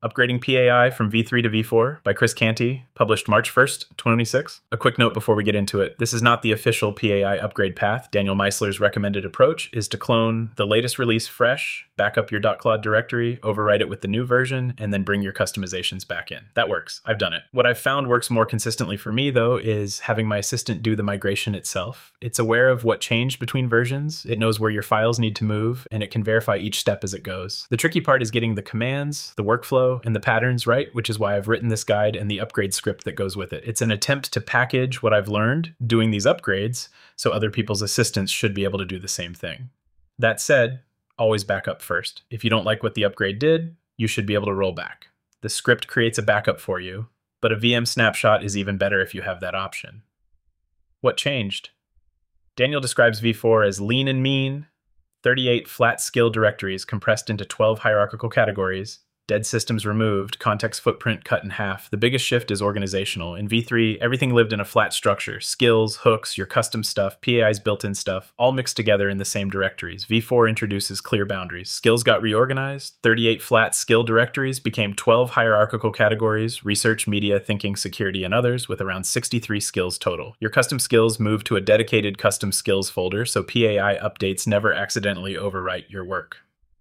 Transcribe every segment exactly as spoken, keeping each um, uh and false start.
Upgrading P A I from V three to V four by Chris Canty, published March first, twenty-six. A quick note before we get into it. This is not the official P A I upgrade path. Daniel Meisler's recommended approach is to clone the latest release fresh, back up your .clod directory, overwrite it with the new version, and then bring your customizations back in. That works. I've done it. What I've found works more consistently for me, though, is having my assistant do the migration itself. It's aware of what changed between versions, it knows where your files need to move, and it can verify each step as it goes. The tricky part is getting the commands, the workflow, and the patterns right, which is why I've written this guide and the upgrade script that goes with it. It's an attempt to package what I've learned doing these upgrades, so other people's assistants should be able to do the same thing. That said, always back up first. If you don't like what the upgrade did, you should be able to roll back. The script creates a backup for you, but a V M snapshot is even better if you have that option. What changed? Daniel describes V four as lean and mean, thirty-eight flat skill directories compressed into twelve hierarchical categories, dead systems removed, context footprint cut in half. The biggest shift is organizational. In V three, everything lived in a flat structure. Skills, hooks, your custom stuff, P A I's built-in stuff, all mixed together in the same directories. V four introduces clear boundaries. Skills got reorganized. thirty-eight flat skill directories became twelve hierarchical categories, research, media, thinking, security, and others, with around sixty-three skills total. Your custom skills move to a dedicated custom skills folder, so P A I updates never accidentally overwrite your work.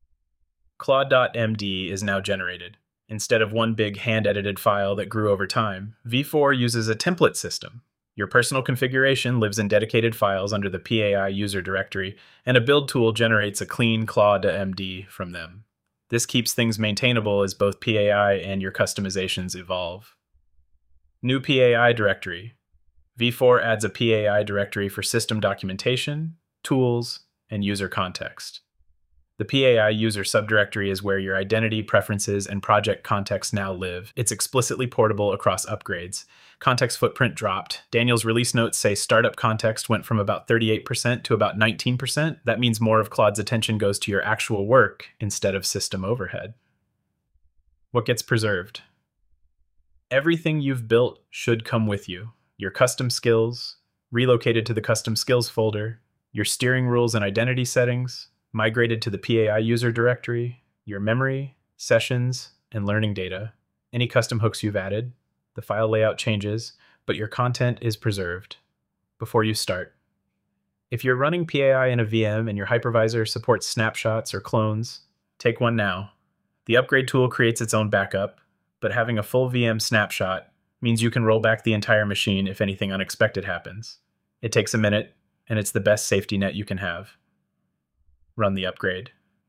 Claude.md is now generated. Instead of one big hand-edited file that grew over time, V four uses a template system. Your personal configuration lives in dedicated files under the P A I user directory, and a build tool generates a clean Claude.md from them. This keeps things maintainable as both P A I and your customizations evolve. New P A I directory. V four adds a P A I directory for system documentation, tools, and user context. The P A I user subdirectory is where your identity, preferences, and project context now live. It's explicitly portable across upgrades. Context footprint dropped. Daniel's release notes say startup context went from about thirty-eight percent to about nineteen percent. That means more of Claude's attention goes to your actual work instead of system overhead. What gets preserved? Everything you've built should come with you. Your custom skills, relocated to the custom skills folder, your steering rules and identity settings, migrated to the P A I user directory, your memory, sessions, and learning data, any custom hooks you've added, the file layout changes, but your content is preserved. Before you start, if you're running P A I in a V M and your hypervisor supports snapshots or clones, take one now. The upgrade tool creates its own backup, but having a full V M snapshot means you can roll back the entire machine if anything unexpected happens. It takes a minute, and it's the best safety net you can have. Run the upgrade.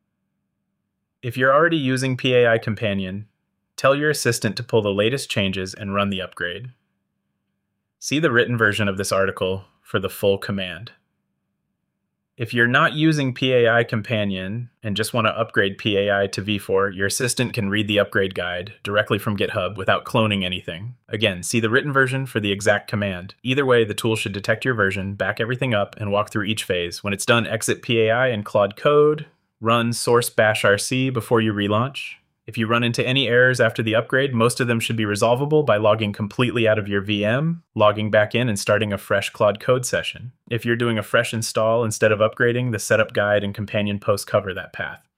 If you're already using P A I Companion, tell your assistant to pull the latest changes and run the upgrade. See the written version of this article for the full command. If you're not using P A I Companion and just want to upgrade P A I to V four, your assistant can read the upgrade guide directly from GitHub without cloning anything. Again, see the written version for the exact command. Either way, the tool should detect your version, back everything up, and walk through each phase. When it's done, exit P A I and Claude Code, run source bash R C before you relaunch. If you run into any errors after the upgrade, most of them should be resolvable by logging completely out of your V M, logging back in, and starting a fresh Claude Code session. If you're doing a fresh install instead of upgrading, the setup guide and companion post cover that path.